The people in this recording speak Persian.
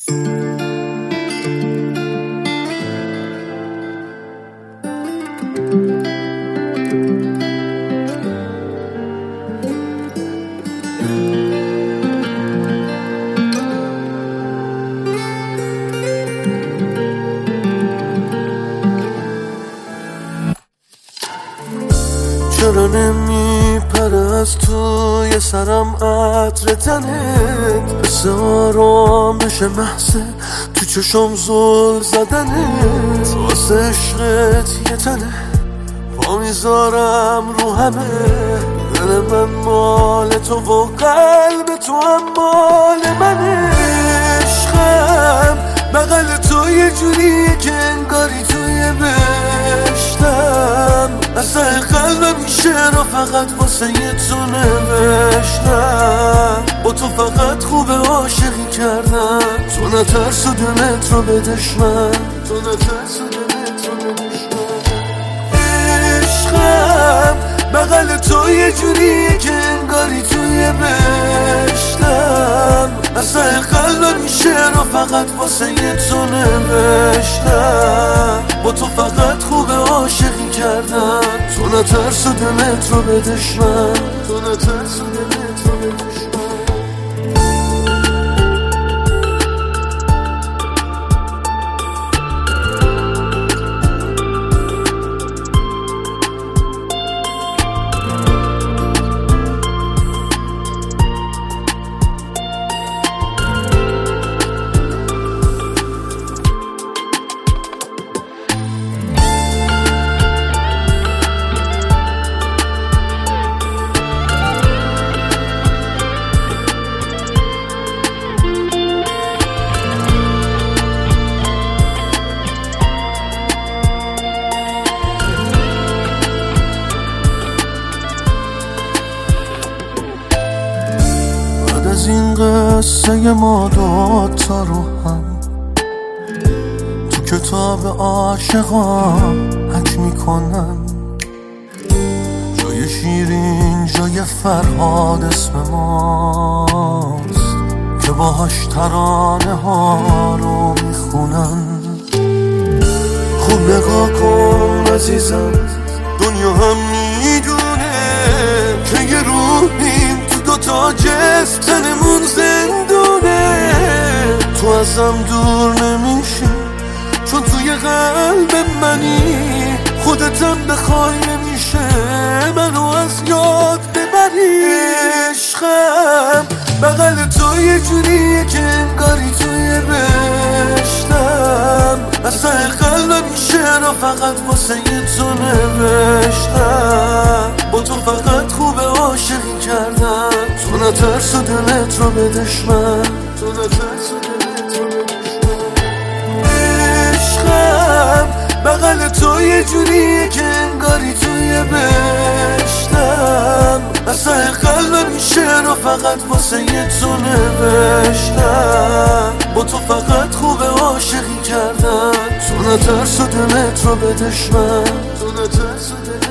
چرا نمیپره از توی سرم عطر تنت، حس آرامش محض تو چشم زل زدنت، واسه عشقت یه تنه پا میذارم رو همه، دل من مال تو و قلب تو هم مال منه. عشقم بغل تو یه جوریه که انگاری توی بهشتم، اصلا قلبم این شعر فقط واسه یه تو نوشتم، با تو فقط خوب عاشقی کردم، تو نترس و دلت رو به دشمن، تو نترس و دلت رو به دشمن. عشقم بغل تو یه جوریه که انگاری توی بهشتم، اصلا قلبم این شعر فقط واسه یه تو نوشتم، با تو فقط خوب عاشقی کردم، تو نترس و دلت رو به دشمن، تو نترس و دلت رو به دشمن. از این قصه ما دوتا رو هم تو کتاب عاشقان حک میکنن، جای شیرین جای فرهاد اسم ماست که باهاش ترانه ها رو میخونن. خوب نگاه کن عزیزم، دنیا هم میدونه که یه روحیم دوتا جسم تنمون زندونه، تو ازم دور نمیشی چون توی قلب منی، خودتم بخوای نمیشه منو از یاد ببری. عشقم بغل تو یه جوریه که انگاری توی بهشتم، اصلا قلبم این شعر فقط واسه یه تو نوشتم، با تو فقط خوب عاشقی کردم، تو نترس و دلت رو به دشمن، تو نترس و دلت رو به دشمن. عشقم بغل تو یه جوریه که انگاری توی بهشتم، اصلا قلبم این شعر فقط واسه یه تو نوشتم، با تو فقط خوب عاشقی کردم، تو نترس و دلت رو به دشمن، تو نترس و دلت